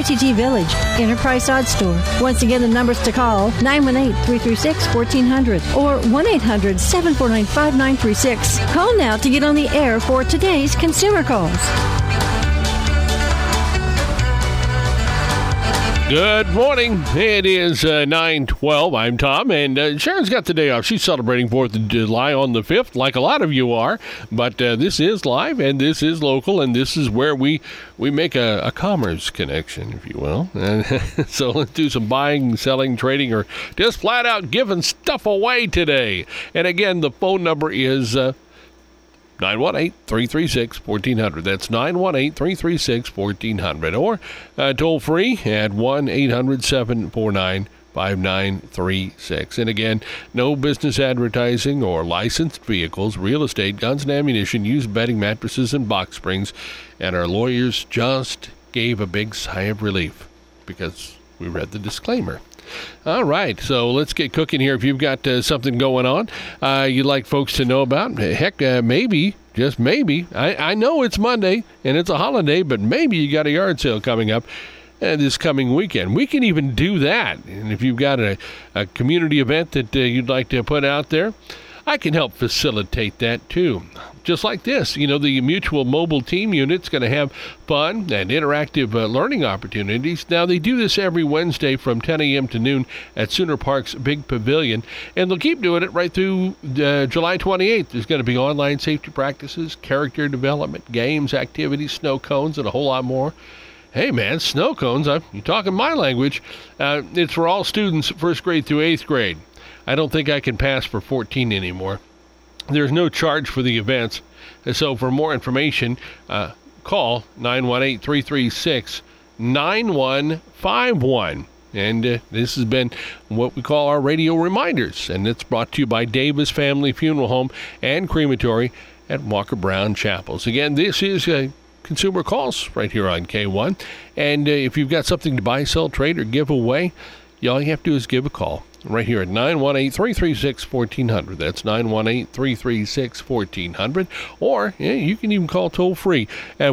ITT Village, Enterprise Sod Store. Once again, the numbers to call, 918-336-1400 or 1-800-749-5936. Call now to get on the air for today's Consumer Calls. Good morning. It is 9:12. I'm Tom, and Sharon's got the day off. She's celebrating 4th of July on the 5th, like a lot of you are. But this is live, and this is local, and this is where we make a commerce connection, if you will. And so let's do some buying, selling, trading, or just flat out giving stuff away today. And again, the phone number is 918-336-1400. That's 918-336-1400. Or toll free at 1-800-749-5936. And again, no business advertising or licensed vehicles, real estate, guns and ammunition, used bedding, mattresses, and box springs. And our lawyers just gave a big sigh of relief because we read the disclaimer. All right, so let's get cooking here. If you've got something going on you'd like folks to know about, heck, maybe, just maybe, I know it's Monday and it's a holiday, but maybe you got a yard sale coming up this coming weekend. We can even do that. And if you've got a community event that you'd like to put out there, I can help facilitate that too. Just like this, you know, the Mutual Mobile Team Unit's going to have fun and interactive learning opportunities. Now, they do this every Wednesday from 10 a.m. to noon at Sooner Park's Big Pavilion, and they'll keep doing it right through July 28th. There's going to be online safety practices, character development, games, activities, snow cones, and a whole lot more. Hey, man, snow cones, you're talking my language. It's for all students, 1st grade through 8th grade. I don't think I can pass for 14 anymore. There's no charge for the events. So for more information, call 918-336-9151. And this has been what we call our radio reminders. And it's brought to you by Davis Family Funeral Home and Crematory at Walker Brown Chapels. Again, this is Consumer Calls right here on K1. And if you've got something to buy, sell, trade, or give away, all you have to do is give a call right here at 918-336-1400. That's 918-336-1400. Or you can even call toll free at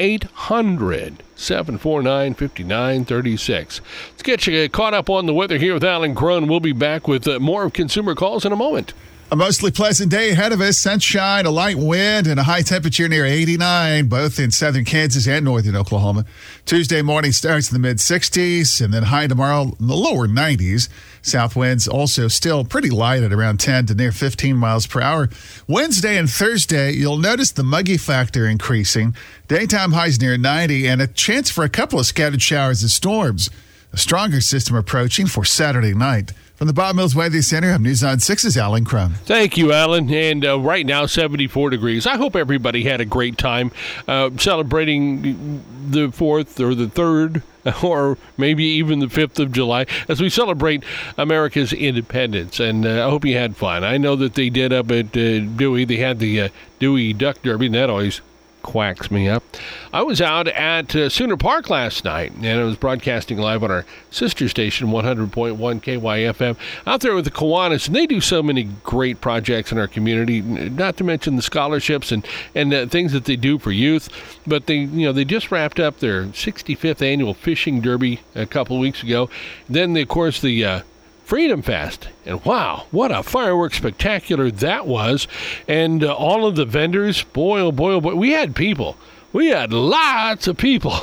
1-800-749-5936. Let's get you caught up on the weather here with Alan Crone. We'll be back with more of Consumer Calls in a moment. A mostly pleasant day ahead of us. Sunshine, a light wind, and a high temperature near 89, both in southern Kansas and northern Oklahoma. Tuesday morning starts in the mid-60s, and then high tomorrow in the lower 90s. South winds also still pretty light at around 10 to near 15 miles per hour. Wednesday and Thursday, you'll notice the muggy factor increasing. Daytime highs near 90, and a chance for a couple of scattered showers and storms. A stronger system approaching for Saturday night. From the Bob Mills Weather Center, I'm News on 6's Alan Crone. Thank you, Alan. And right now, 74 degrees. I hope everybody had a great time celebrating the 4th or the 3rd or maybe even the 5th of July as we celebrate America's independence. And I hope you had fun. I know that they did up at Dewey. They had the Dewey Duck Derby, and that always quacks me up. I was out at Sooner Park last night, and I was broadcasting live on our sister station, 100.1 KYFM, out there with the Kiwanis, and they do so many great projects in our community, not to mention the scholarships and things that they do for youth. But they just wrapped up their 65th annual fishing derby a couple of weeks ago. Then, of course, the Freedom Fest. And wow, what a fireworks spectacular that was. And all of the vendors, boy, oh boy, oh boy, we had people. We had lots of people.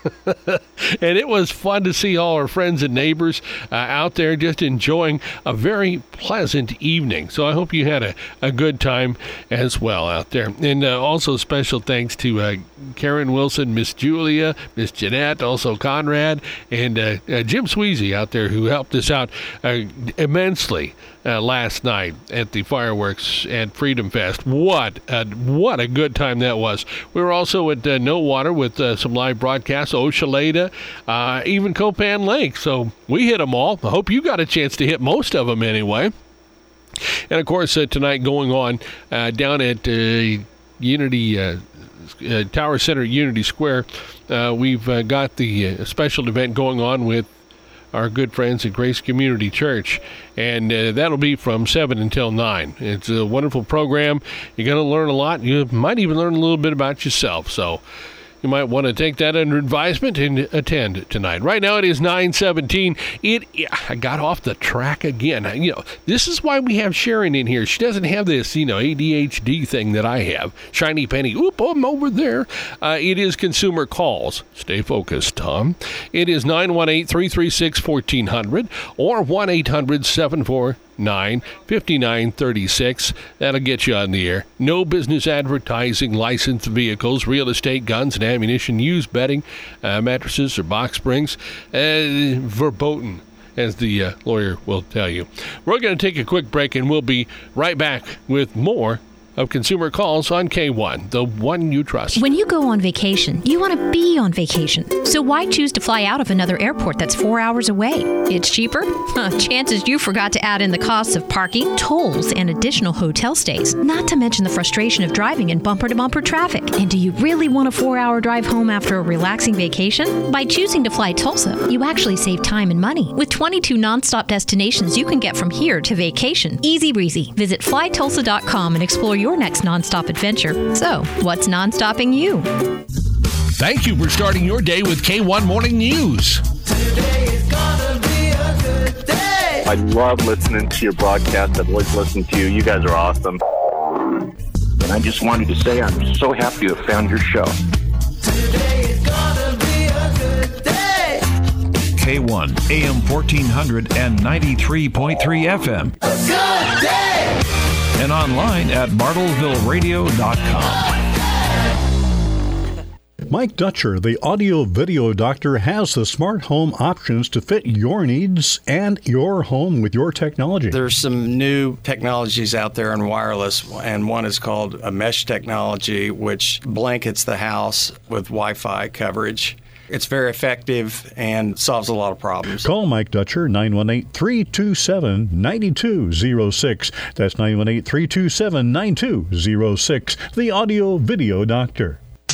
And it was fun to see all our friends and neighbors out there just enjoying a very pleasant evening. So I hope you had a good time as well out there. And also special thanks to Karen Wilson, Miss Julia, Miss Jeanette, also Conrad, and Jim Sweezy out there who helped us out immensely last night at the fireworks at Freedom Fest. What a good time that was. We were also at No Water with some live broadcasts, Oshaleta, even Copan Lake. So we hit them all. I hope you got a chance to hit most of them anyway. And of course, tonight going on down at Unity Tower Center, Unity Square, we've got the special event going on with our good friends at Grace Community Church, and that'll be from 7 until 9. It's a wonderful program. You're going to learn a lot. You might even learn a little bit about yourself. So you might want to take that under advisement and attend tonight. Right now it is 9:17. I got off the track again. This is why we have Sharon in here. She doesn't have this, ADHD thing that I have. Shiny penny. Oop, I'm over there. It is Consumer Calls. Stay focused, Tom. It is 918-336-1400 or 1-800-749-5936. That'll get you on the air. No business advertising, licensed vehicles, real estate, guns and ammunition, used bedding, mattresses or box springs. Verboten, as the lawyer will tell you. We're going to take a quick break, and we'll be right back with more of Consumer Calls on K1, the one you trust. When you go on vacation, you want to be on vacation. So why choose to fly out of another airport that's 4 hours away? It's cheaper? Chances you forgot to add in the costs of parking, tolls, and additional hotel stays, not to mention the frustration of driving in bumper-to-bumper traffic. And do you really want a 4-hour drive home after a relaxing vacation? By choosing to fly Tulsa, you actually save time and money. With 22 nonstop destinations you can get from here to vacation, easy breezy. Visit flytulsa.com and explore your next nonstop adventure. So, what's non-stopping you? Thank you for starting your day with K1 Morning News. Today is gonna be a good day. I love listening to your broadcast. I've always listened to you. You guys are awesome. And I just wanted to say I'm so happy to have found your show. Today is gonna be a good day. K1, AM 1400 and 93.3 FM. A good day. And online at bartlesvilleradio.com. Mike Dutcher, the audio-video doctor, has the smart home options to fit your needs and your home with your technology. There's some new technologies out there in wireless, and one is called a mesh technology, which blankets the house with Wi-Fi coverage. It's very effective and solves a lot of problems. Call Mike Dutcher, 918-327-9206. That's 918-327-9206. The audio-video doctor.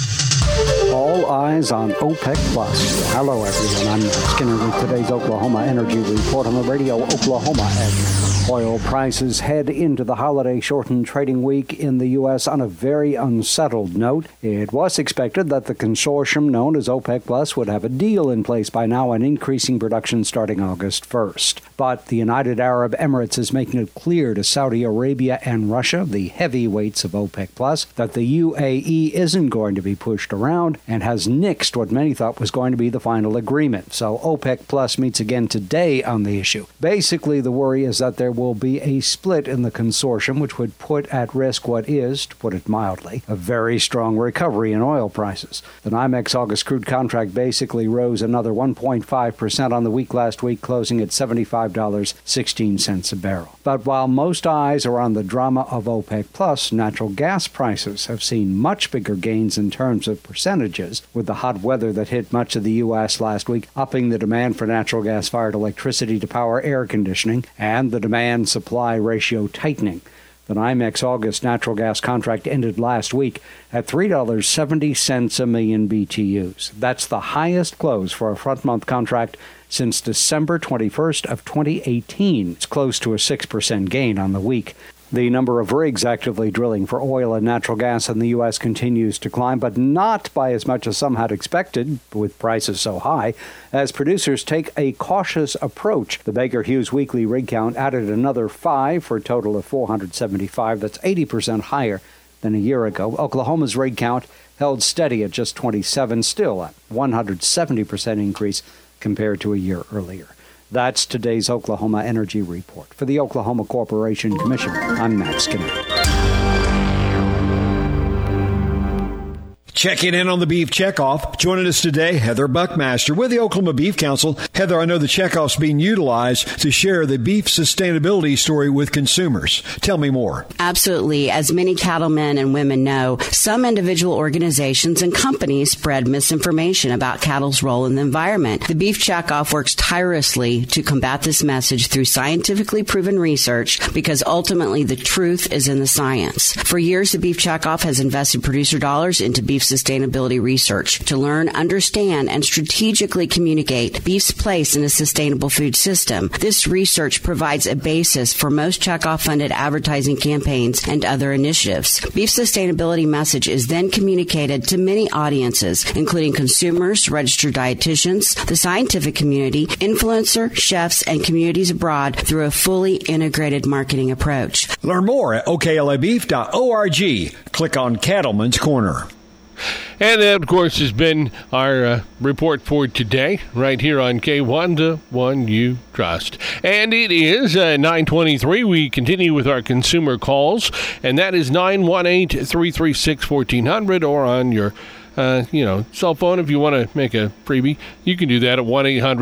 All eyes on OPEC+. Hello, everyone. I'm Matt Skinner with today's Oklahoma Energy Report on the Radio Oklahoma Edge. Oil prices head into the holiday-shortened trading week in the U.S. on a very unsettled note. It was expected that the consortium known as OPEC+ would have a deal in place by now on increasing production starting August 1st. But the United Arab Emirates is making it clear to Saudi Arabia and Russia, the heavyweights of OPEC+, that the UAE isn't going to be pushed around and has nixed what many thought was going to be the final agreement. So OPEC+ meets again today on the issue. Basically, the worry is that there will be a split in the consortium, which would put at risk what is, to put it mildly, a very strong recovery in oil prices. The NYMEX August crude contract basically rose another 1.5% on the week last week, closing at $75.16 a barrel. But while most eyes are on the drama of OPEC+, natural gas prices have seen much bigger gains in terms of percentages, with the hot weather that hit much of the U.S. last week, upping the demand for natural gas-fired electricity to power air conditioning, and the demand-supply ratio tightening. The NYMEX August natural gas contract ended last week at $3.70 a million BTUs. That's the highest close for a front-month contract since December 21st of 2018. It's close to a 6% gain on the week. The number of rigs actively drilling for oil and natural gas in the U.S. continues to climb, but not by as much as some had expected, with prices so high, as producers take a cautious approach. The Baker Hughes weekly rig count added another 5 for a total of 475. That's 80% higher than a year ago. Oklahoma's rig count held steady at just 27, still a 170% increase compared to a year earlier. That's today's Oklahoma Energy Report. For the Oklahoma Corporation Commission, I'm Matt Skinner. Checking in on the Beef Checkoff. Joining us today, Heather Buckmaster with the Oklahoma Beef Council. Heather, I know the checkoff's being utilized to share the beef sustainability story with consumers. Tell me more. Absolutely. As many cattlemen and women know, some individual organizations and companies spread misinformation about cattle's role in the environment. The Beef Checkoff works tirelessly to combat this message through scientifically proven research, because ultimately the truth is in the science. For years, the Beef Checkoff has invested producer dollars into beef sustainability research to learn, understand, and strategically communicate beef's place in a sustainable food system. This research provides a basis for most checkoff-funded advertising campaigns and other initiatives. Beef's sustainability message is then communicated to many audiences, including consumers, registered dietitians, the scientific community, influencer, chefs, and communities abroad through a fully integrated marketing approach. Learn more at oklabeef.org. Click on Cattleman's Corner. And that, of course, has been our report for today, right here on K1, the one you trust. And it is 9:23. We continue with our consumer calls, and that is 918-336-1400, or on your cell phone. If you want to make a freebie, you can do that at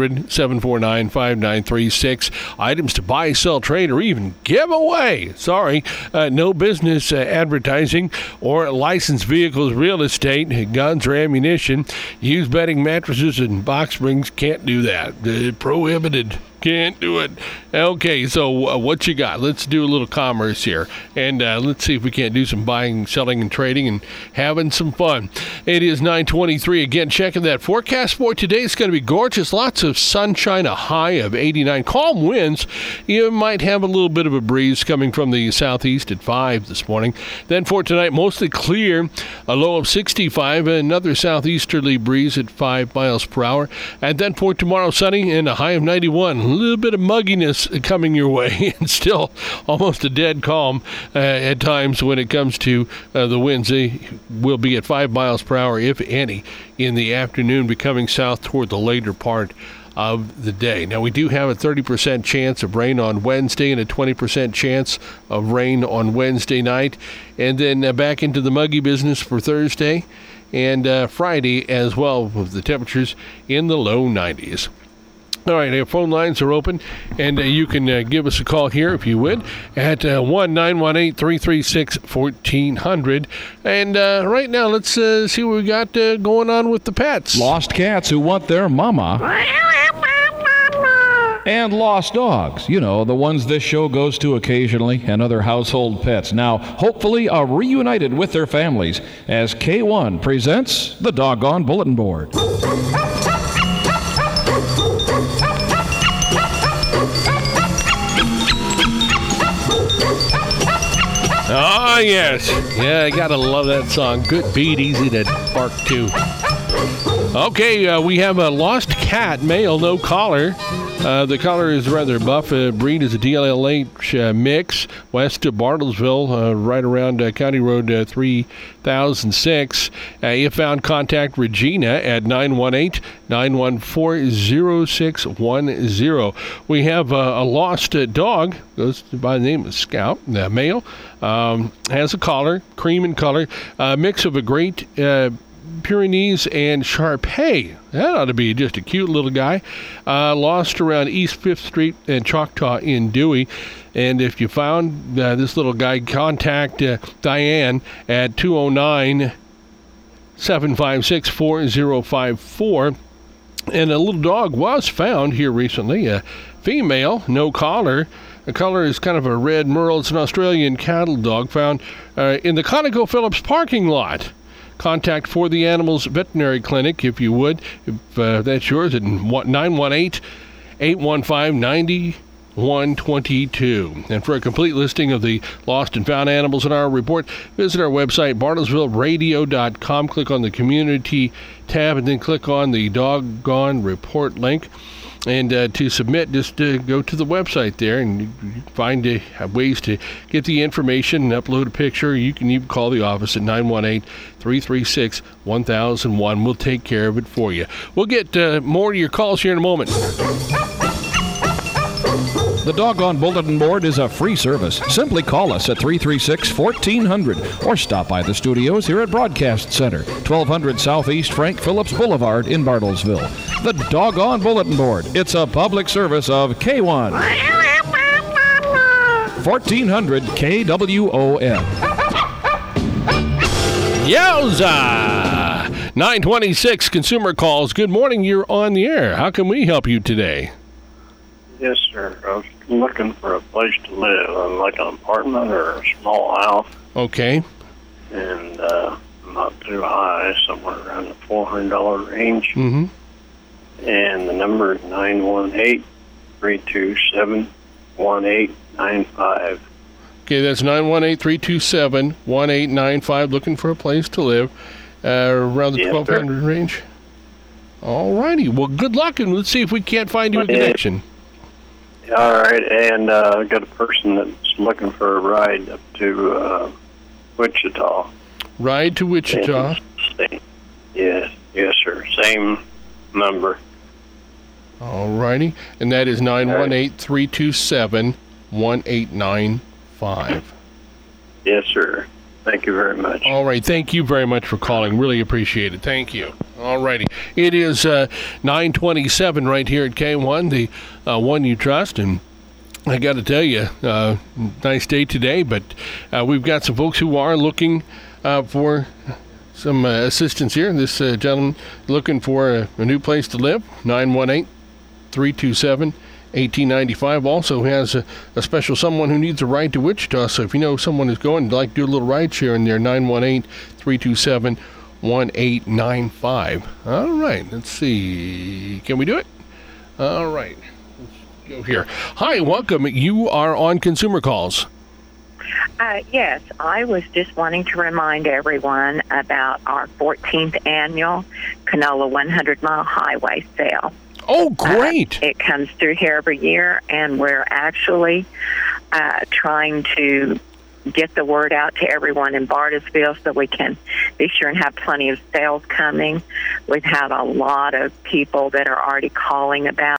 1-800-749-5936. Items to buy, sell, trade, or even give away. No business advertising or licensed vehicles, real estate, guns or ammunition, used bedding, mattresses, and box springs. Can't do that. Prohibited. Can't do it. Okay, so what you got? Let's do a little commerce here, and let's see if we can't do some buying, selling, and trading, and having some fun. It is 9:23. Again, checking that forecast for today. It's going to be gorgeous. Lots of sunshine, a high of 89. Calm winds. You might have a little bit of a breeze coming from the southeast at 5 this morning. Then for tonight, mostly clear, a low of 65, another southeasterly breeze at 5 miles per hour. And then for tomorrow, sunny and a high of 91. A little bit of mugginess coming your way, and still almost a dead calm at times when it comes to the winds. They will be at 5 miles per hour, if any, in the afternoon, becoming south toward the later part of the day. Now, we do have a 30% chance of rain on Wednesday and a 20% chance of rain on Wednesday night, and then back into the muggy business for Thursday and Friday as well, with the temperatures in the low 90s. All right, our phone lines are open, and you can give us a call here, if you would, at 1-918-336-1400. And right now, let's see what we got going on with the pets. Lost cats who want their mama. And lost dogs, the ones this show goes to occasionally, and other household pets. Now, hopefully, are reunited with their families as K1 presents the Doggone Bulletin Board. Oh, yes. Yeah, I gotta love that song. Good beat, easy to bark to. Okay, we have a lost cat, male, no collar. The collar is rather buff. Breed is a DLH mix, west of Bartlesville, right around County Road 3006. If found, contact Regina at 918-914-0610. We have a lost dog, goes by the name of Scout, male, has a collar, cream in color, mix of a Great Pyrenees and Shar-Pei. That ought to be just a cute little guy. Lost around East 5th Street and Choctaw in Dewey. And if you found this little guy, contact Diane at 209-756-4054. And a little dog was found here recently, a female, no collar. The color is kind of a red merle. It's an Australian cattle dog found in the ConocoPhillips parking lot. Contact For the Animals Veterinary Clinic, if you would, if that's yours, at 918-815-9122. And for a complete listing of the lost and found animals in our report, visit our website, bartlesvilleradio.com. Click on the Community tab, and then click on the Doggone Report link. And to submit, just go to the website there, and you find ways to get the information and upload a picture. You can even call the office at 918-336-1001. We'll take care of it for you. We'll get more of your calls here in a moment. The Doggone Bulletin Board is a free service. Simply call us at 336-1400 or stop by the studios here at Broadcast Center, 1200 Southeast Frank Phillips Boulevard in Bartlesville. The Doggone Bulletin Board. It's a public service of K1. 1400 KWON. Yowza! 926 Consumer Calls. Good morning. You're on the air. How can we help you today? Yes, sir. I was looking for a place to live, like an apartment or a small house. Okay. And not too high, somewhere around the $400 range. Mm-hmm. And the number is 918-327-1895. Okay, that's 918-327-1895. Looking for a place to live around the 1,200 range. All righty. Well, good luck, and let's see if we can't find you a connection. All right, and I got a person that's looking for a ride up to Wichita. Ride to Wichita? Yes, sir. Same number. All righty. And that is 918-327-1895. Yes, sir. Thank you very much. All right. Thank you very much for calling. Really appreciate it. Thank you. All righty. It is 9:27 right here at K1, the one you trust. And I got to tell you, nice day today, but we've got some folks who are looking for some assistance here. This gentleman looking for a new place to live, 918-327-1895. Also has a special someone who needs a ride to Wichita. So if you know someone who's going, like do a little ride share in there, 918-327-1895. All right, let's see. Can we do it? All right, let's go here. Hi, welcome. You are on Consumer Calls. Yes, I was just wanting to remind everyone about our 14th annual Canola 100-mile highway sale. Oh, great. It comes through here every year, and we're actually trying to get the word out to everyone in Bartlesville so we can be sure and have plenty of sales coming. We've had a lot of people that are already calling about